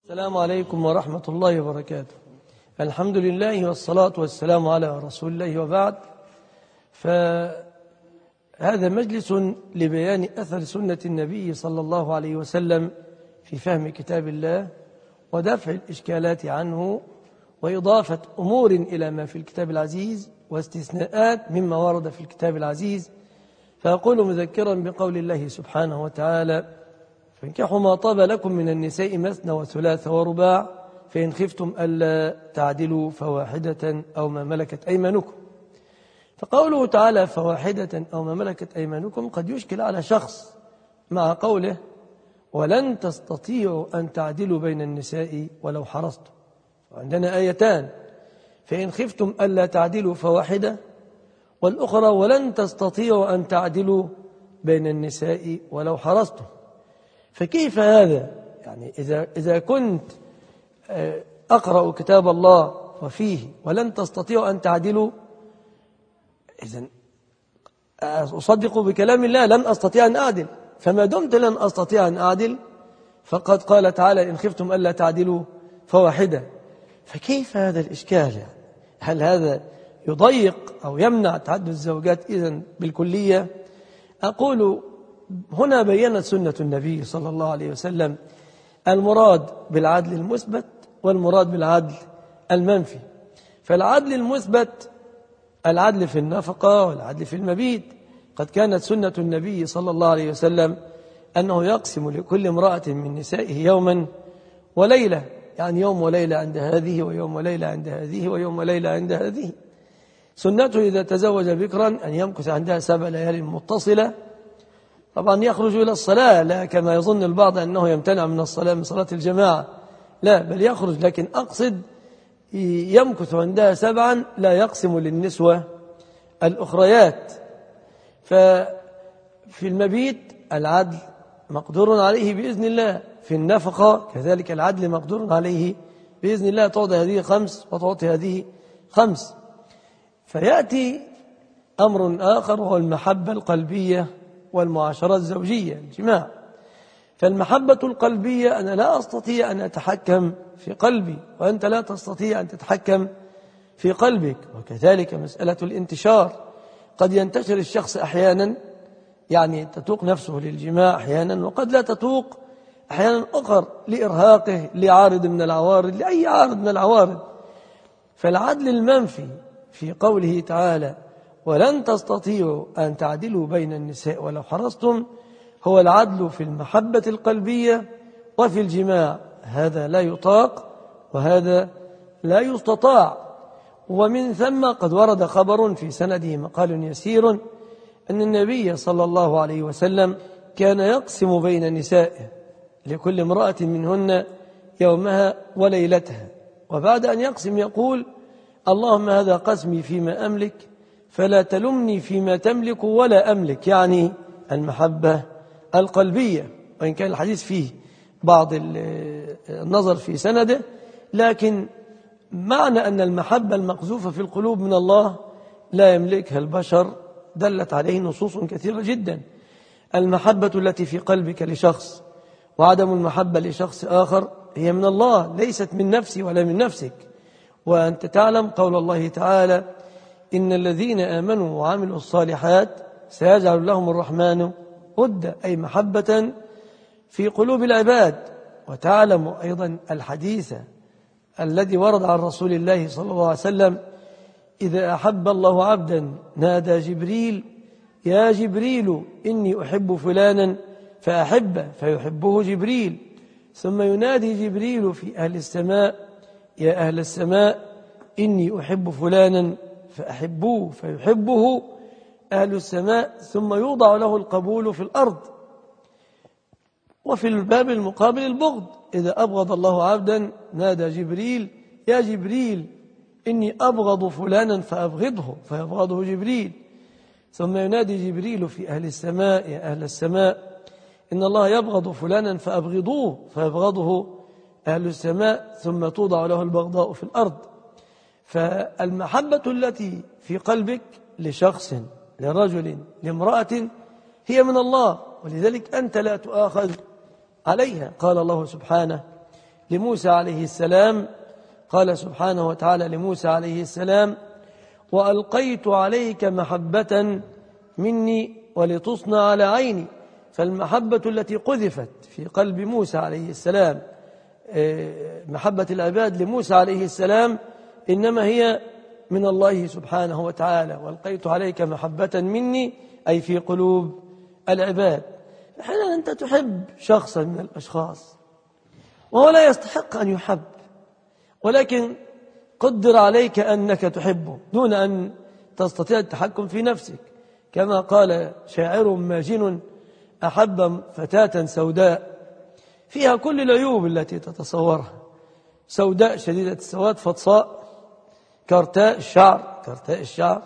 السلام عليكم ورحمة الله وبركاته. الحمد لله والصلاة والسلام على رسول الله، وبعد. فهذا مجلس لبيان أثر سنة النبي صلى الله عليه وسلم في فهم كتاب الله ودفع الإشكالات عنه وإضافة أمور إلى ما في الكتاب العزيز واستثناءات مما ورد في الكتاب العزيز. فأقول مذكرا بقول الله سبحانه وتعالى: فانكحوا ما طاب لكم من النساء مثنى وثلاث ورباع فإن خفتم ألا تعدلوا فواحدة أو ما ملكت أيمانكم. فقوله تعالى فواحدة أو ما ملكت أيمانكم قد يشكل على شخص مع قوله ولن تستطيعوا أن تعدلوا بين النساء ولو حرصتم. وعندنا آيتان: فإن خفتم ألا تعدلوا فواحدة، والأخرى ولن تستطيعوا أن تعدلوا بين النساء ولو حرصتم. فكيف هذا؟ يعني إذا كنت أقرأ كتاب الله وفيه ولن تستطيعوا أن تعدلوا، إذن أصدق بكلام الله لن أستطيع أن أعدل. فما دمت لن أستطيع أن أعدل فقد قال تعالى إن خفتم ألا تعدلوا فواحدة. فكيف هذا الإشكال؟ يعني هل هذا يضيق أو يمنع تعدد الزوجات إذن بالكلية؟ أقول هنا بيّنت سنة النبي صلى الله عليه وسلم المراد بالعدل المثبت والمراد بالعدل المنفي. فالعدل المثبت العدل في النفقة والعدل في المبيت. قد كانت سنة النبي صلى الله عليه وسلم أنه يقسم لكل امرأة من نسائه يوما وليلة، يعني يوم وليلة عند هذه ويوم وليلة عند هذه ويوم وليلة عند هذه. سنته إذا تزوج بكرا أن يمكث عندها 7 ليال متصلة. طبعا يخرج إلى الصلاة، لا كما يظن البعض أنه يمتنع من الصلاة من صلاة الجماعة، لا بل يخرج، لكن أقصد يمكث عندها 7 لا يقسم للنسوة الأخريات. ففي المبيت العدل مقدور عليه بإذن الله، في النفقة كذلك العدل مقدور عليه بإذن الله، تعطي هذه 5 وتعطي هذه 5. فيأتي أمر آخر وهو المحبة القلبية والمعاشرة الزوجية، الجماع. فالمحبة القلبية أنا لا أستطيع أن أتحكم في قلبي وأنت لا تستطيع أن تتحكم في قلبك. وكذلك مسألة الانتشار، قد ينتشر الشخص أحيانا، يعني تتوق نفسه للجماع أحيانا وقد لا تتوق أحيانا أخر لإرهاقه، لعارض من العوارض، لأي عارض من العوارض. فالعدل المنفي في قوله تعالى ولن تستطيعوا أن تعدلوا بين النساء ولو حرصتم هو العدل في المحبة القلبية وفي الجماع. هذا لا يطاق وهذا لا يستطاع. ومن ثم قد ورد خبر في سنده مقال يسير أن النبي صلى الله عليه وسلم كان يقسم بين نسائه لكل امرأة منهن يومها وليلتها، وبعد أن يقسم يقول اللهم هذا قسمي فيما أملك فلا تلمني فيما تملك ولا أملك، يعني المحبة القلبية. وإن كان الحديث فيه بعض النظر في سنده، لكن معنى أن المحبة المقذوفة في القلوب من الله لا يملكها البشر دلت عليه نصوص كثيرة جدا. المحبة التي في قلبك لشخص وعدم المحبة لشخص آخر هي من الله، ليست من نفسي ولا من نفسك. وأنت تعلم قول الله تعالى إن الذين آمنوا وعملوا الصالحات سيجعل لهم الرحمن ودا، أي محبة في قلوب العباد. وتعلم أيضا الحديث الذي ورد عن رسول الله صلى الله عليه وسلم إذا أحب الله عبدا نادى جبريل يا جبريل إني أحب فلانا فأحبه فيحبه جبريل، ثم ينادي جبريل في أهل السماء يا أهل السماء إني أحب فلانا فأحبوه فيحبه أهل السماء، ثم يوضع له القبول في الأرض. وفي الباب المقابل البغض، إذا أبغض الله عبدا نادى جبريل يا جبريل إني أبغض فلانا فأبغضه فيبغضه جبريل، ثم ينادي جبريل في أهل السماء يا أهل السماء إن الله يبغض فلانا فأبغضوه فيبغضه أهل السماء، ثم توضع له البغضاء في الأرض. فالمحبة التي في قلبك لشخص، لرجل، لامرأة، هي من الله، ولذلك أنت لا تؤاخذ عليها. قال الله سبحانه لموسى عليه السلام. قال سبحانه وتعالى لموسى عليه السلام: وألقيت عليك محبة مني ولتصنع على عيني. فالمحبة التي قذفت في قلب موسى عليه السلام، محبة العباد لموسى عليه السلام، إنما هي من الله سبحانه وتعالى. وألقيت عليك محبة مني أي في قلوب العباد. أحيانا أنت تحب شخصا من الأشخاص وهو لا يستحق أن يحب، ولكن قدر عليك أنك تحبه دون أن تستطيع التحكم في نفسك، كما قال شاعر ماجن: أحب فتاة سوداء فيها كل العيوب التي تتصورها، سوداء شديدة السواد فطساء كرتاء الشعر،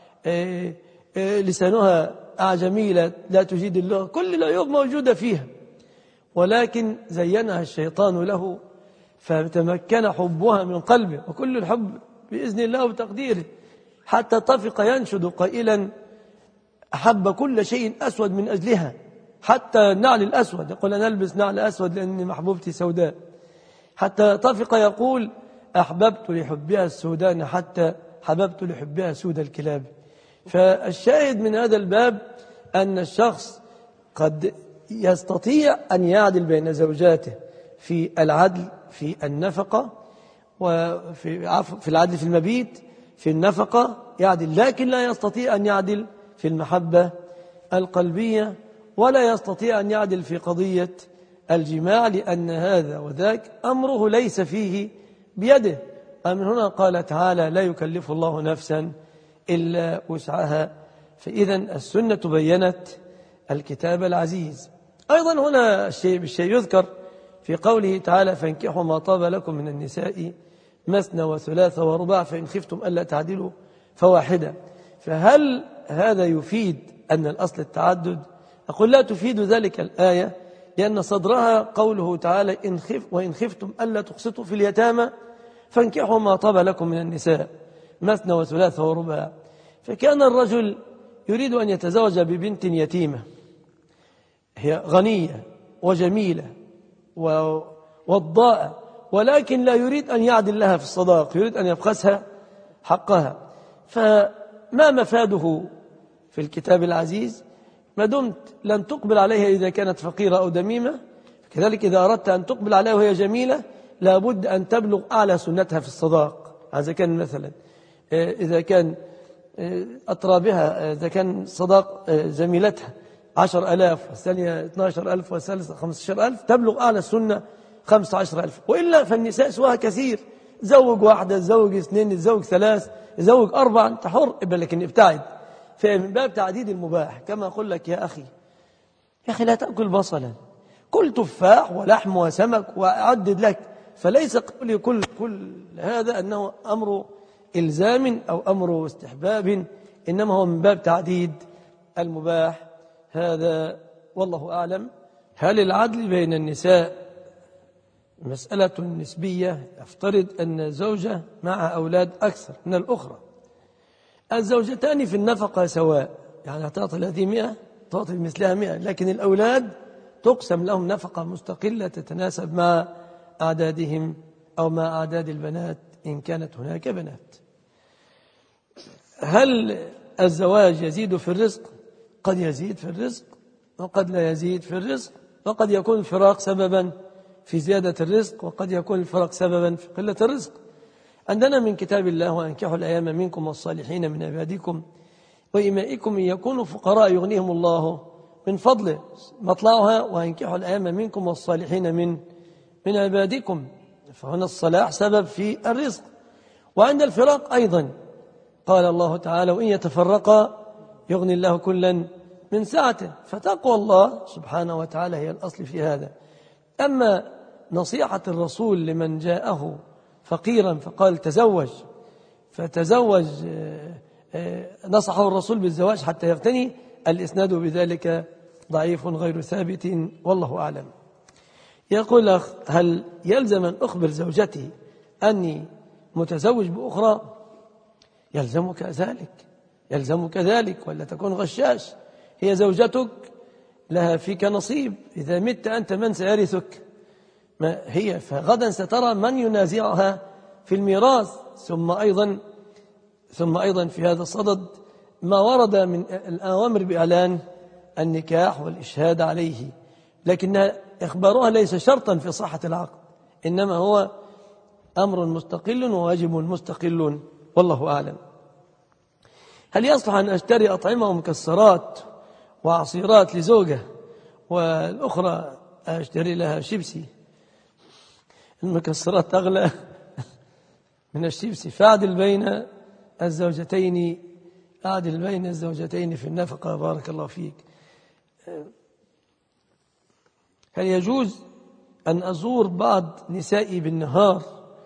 لسانها أعجمي لا تجيد اللغة، كل العيوب موجودة فيها، ولكن زينها الشيطان له فتمكن حبها من قلبه، وكل الحب بإذن الله وتقديره، حتى طفق ينشد قائلا: أحب كل شيء أسود من أجلها، حتى النعل الأسود، يقول أنا ألبس نعل أسود لأن محبوبتي سوداء، حتى طفق يقول: أحببت لحبها السودان حتى حببت لحبها سود الكلاب. فالشاهد من هذا الباب أن الشخص قد يستطيع أن يعدل بين زوجاته في العدل في النفقة، وفي العدل في المبيت، في النفقة يعدل، لكن لا يستطيع أن يعدل في المحبة القلبية، ولا يستطيع أن يعدل في قضية الجماع، لأن هذا وذاك أمره ليس فيه بيده. ومن هنا قال تعالى: لا يكلف الله نفسا إلا وسعها. فإذا السنة بينت الكتاب العزيز. أيضا هنا بالشيء يذكر في قوله تعالى: فانكحوا ما طاب لكم من النساء مثنى وثلاث ورباع فإن خفتم ألا تعدلوا فواحدة. فهل هذا يفيد أن الأصل التعدد؟ أقول لا تفيد ذلك الآية، لأن صدرها قوله تعالى: وإن خفتم ألا تقسطوا في اليتامى فانكحوا ما طاب لكم من النساء مثنى وثلاث ورباع. فكان الرجل يريد أن يتزوج ببنت يتيمة، هي غنية وجميلة وضاءة، ولكن لا يريد أن يعدل لها في الصداق، يريد أن يبخسها حقها. فما مفاده في الكتاب العزيز؟ ما دمت لن تقبل عليها إذا كانت فقيرة أو دميمة، كذلك إذا أردت أن تقبل عليها وهي جميلة لابد أن تبلغ أعلى سنتها في الصداق. هذا كان مثلا إذا كان أطرابها، إذا كان صداق زميلتها 10,000 والثانية 12,000 والثالثة 15,000، تبلغ أعلى السنة 15,000. وإلا فالنساء سواها كثير، تزوج واحدة، تزوج اثنين، تزوج ثلاث، تزوج أربعة، أنت حر، لكن ابتعد. فمن باب تعديد المباح، كما أقول لك يا أخي لا تأكل بصلا، كل تفاح ولحم وسمك وأعدد لك. فليس قولي كل هذا أنه أمر إلزام أو أمر استحباب، إنما هو من باب تعديد المباح. هذا والله أعلم. هل العدل بين النساء مسألة نسبية؟ يفترض أن الزوجة مع أولاد أكثر من الأخرى. الزوجتان في النفقة سواء، يعني تعطي الذي 100 تعطي مثلها 100، لكن الأولاد تقسم لهم نفقة مستقلة تتناسب مع أعدادهم أو مع أعداد البنات إن كانت هناك بنات. هل الزواج يزيد في الرزق؟ قد يزيد في الرزق وقد لا يزيد في الرزق، وقد يكون الفراق سببا في زيادة الرزق، وقد يكون الفراق سببا في قلة الرزق. عندنا من كتاب الله: وأنكحوا الأيام منكم والصالحين من عبادكم وإمائكم إن يكونوا فقراء يغنيهم الله من فضله. مطلعها: وأنكحوا الأيام منكم والصالحين من عبادكم. فهنا الصلاح سبب في الرزق. وعند الفراق أيضا قال الله تعالى: وإن يتفرقا يغني الله كلا من سعته. فتقوى الله سبحانه وتعالى هي الأصل في هذا. أما نصيحة الرسول لمن جاءه فقيرا فقال تزوج، فتزوج، نصحه الرسول بالزواج حتى يغتني، الإسناد بذلك ضعيف غير ثابت، والله أعلم. يقول أخ: هل يلزم أن أخبر زوجتي أني متزوج بأخرى؟ يلزمك ذلك، ولا تكون غشاش. هي زوجتك لها فيك نصيب، إذا مت أنت من سيرثك؟ ما هي، فغدا سترى من ينازعها في الميراث. ثم أيضا في هذا الصدد ما ورد من الأوامر بإعلان النكاح والإشهاد عليه، لكن إخبارها ليس شرطا في صحة العقد، إنما هو أمر مستقل وواجب مستقل، والله أعلم. هل يصلح أن أشتري أطعمة ومكسرات وعصيرات لزوجة والأخرى أشتري لها شيبسي؟ المكسرات أغلى من الشيبسي، فأعدل بين الزوجتين في النفقة. بارك الله فيك. هل يجوز أن أزور بعض نسائي بالنهار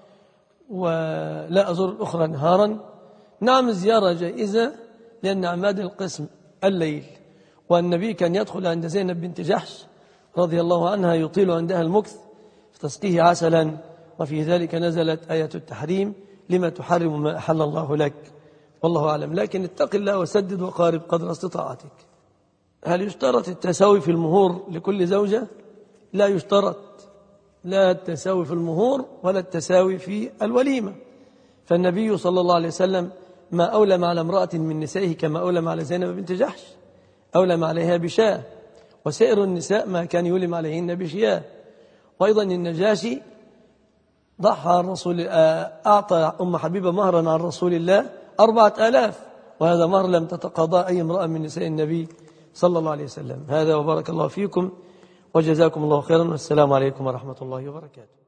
ولا أزور الأخرى نهارا؟ نعم، الزيارة جائزة، لأن عماد القسم الليل، والنبي كان يدخل عند زينب بنت جحش رضي الله عنها يطيل عندها المكث فتسقيه عسلا، وفي ذلك نزلت آية التحريم: لما تحرم ما أحل الله لك، والله أعلم. لكن اتق الله وسدد وقارب قدر استطاعتك. هل يشترط التساوي في المهور لكل زوجة؟ لا يشترط، لا التساوي في المهور ولا التساوي في الوليمة، فالنبي صلى الله عليه وسلم ما أولم على امرأة من نسائه كما أولم على زينب بنت جحش، أولم عليها بشاة، وسائر النساء ما كان يولم عليهن بشياه. وأيضا النجاشي ضحى الرسول، أعطى أم حبيبة مهرا عن رسول الله 4000، وهذا مهر لم تتقاضى أي امرأة من نساء النبي صلى الله عليه وسلم. هذا وبارك الله فيكم وجزاكم الله خيرا، والسلام عليكم ورحمة الله وبركاته.